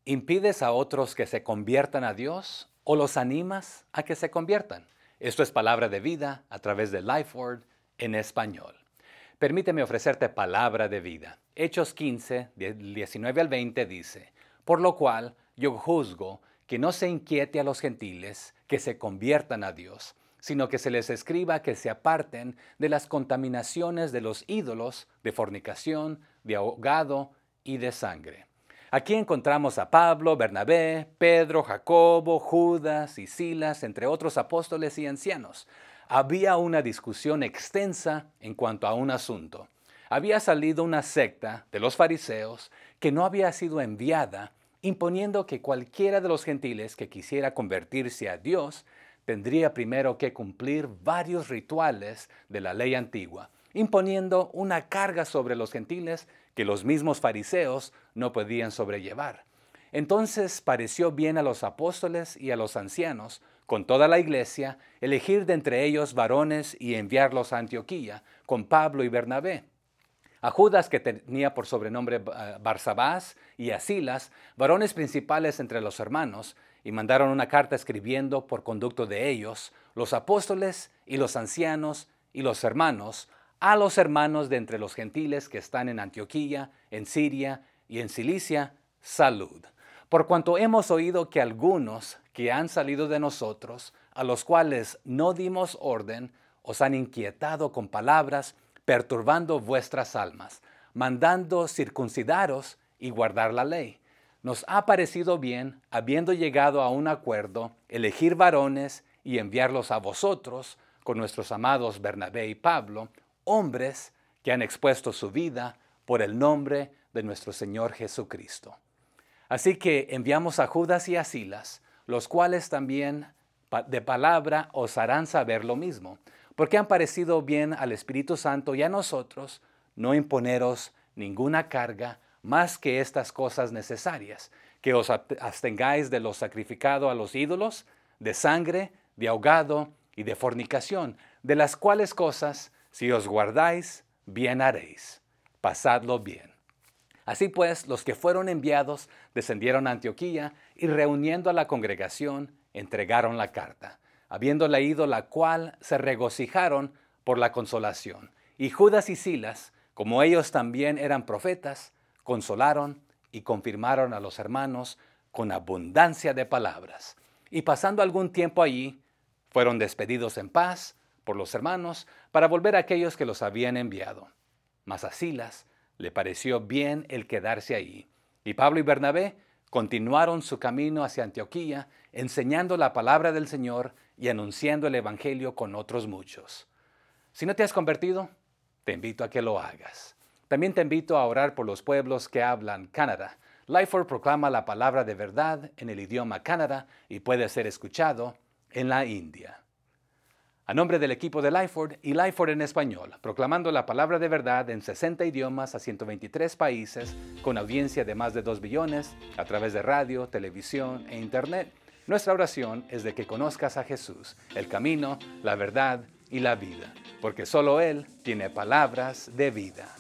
¿Impides a otros que se conviertan a Dios o los animas a que se conviertan? Esto es Palabra de Vida a través de Lifeword en español. Permíteme ofrecerte palabra de vida. Hechos 15, del 19 al 20 dice, por lo cual yo juzgo que no se inquiete a los gentiles que se conviertan a Dios, sino que se les escriba que se aparten de las contaminaciones de los ídolos, de fornicación, de ahogado y de sangre. Aquí encontramos a Pablo, Bernabé, Pedro, Jacobo, Judas y Silas, entre otros apóstoles y ancianos. Había una discusión extensa en cuanto a un asunto. Había salido una secta de los fariseos que no había sido enviada, imponiendo que cualquiera de los gentiles que quisiera convertirse a Dios tendría primero que cumplir varios rituales de la ley antigua, imponiendo una carga sobre los gentiles que los mismos fariseos no podían sobrellevar. Entonces pareció bien a los apóstoles y a los ancianos, con toda la iglesia, elegir de entre ellos varones y enviarlos a Antioquía, con Pablo y Bernabé. A Judas, que tenía por sobrenombre Barsabás, y a Silas, varones principales entre los hermanos, y mandaron una carta escribiendo por conducto de ellos, los apóstoles y los ancianos y los hermanos, a los hermanos de entre los gentiles que están en Antioquía, en Siria y en Cilicia, salud. Por cuanto hemos oído que algunos que han salido de nosotros, a los cuales no dimos orden, os han inquietado con palabras, perturbando vuestras almas, mandando circuncidaros y guardar la ley. Nos ha parecido bien, habiendo llegado a un acuerdo, elegir varones y enviarlos a vosotros, con nuestros amados Bernabé y Pablo, hombres que han expuesto su vida por el nombre de nuestro Señor Jesucristo. Así que enviamos a Judas y a Silas, los cuales también de palabra os harán saber lo mismo, porque han parecido bien al Espíritu Santo y a nosotros no imponeros ninguna carga más que estas cosas necesarias, que os abstengáis de lo sacrificado a los ídolos, de sangre, de ahogado y de fornicación, de las cuales cosas, si os guardáis, bien haréis. Pasadlo bien. Así pues, los que fueron enviados descendieron a Antioquía y reuniendo a la congregación, entregaron la carta, habiendo leído la cual se regocijaron por la consolación. Y Judas y Silas, como ellos también eran profetas, consolaron y confirmaron a los hermanos con abundancia de palabras. Y pasando algún tiempo allí, fueron despedidos en paz por los hermanos para volver a aquellos que los habían enviado. Mas a Silas le pareció bien el quedarse allí. Y Pablo y Bernabé continuaron su camino hacia Antioquía, enseñando la palabra del Señor y anunciando el Evangelio con otros muchos. Si no te has convertido, te invito a que lo hagas. También te invito a orar por los pueblos que hablan Kannada. Lifeword proclama la palabra de verdad en el idioma Kannada y puede ser escuchado en la India. A nombre del equipo de Lifeword y Lifeword en español, proclamando la palabra de verdad en 60 idiomas a 123 países, con audiencia de más de 2 billones, a través de radio, televisión e internet, nuestra oración es de que conozcas a Jesús, el camino, la verdad y la vida, porque solo Él tiene palabras de vida.